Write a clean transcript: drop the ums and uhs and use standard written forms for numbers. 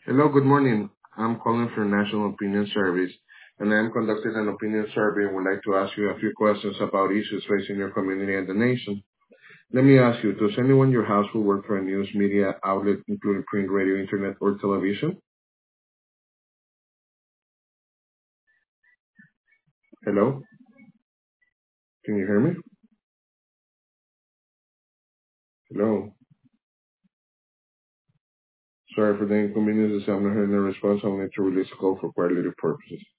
Hello, good morning. I'm calling from National Opinion Service, and I'm conducting an opinion survey and would like to ask you a few questions about issues facing your community and the nation. Let me ask you, does anyone in your household work for a news media outlet, including print, radio, internet, or television? Hello? Can you hear me? Hello? Sorry for the inconvenience. I'm not hearing the response. I'll need to release a call for quality purposes.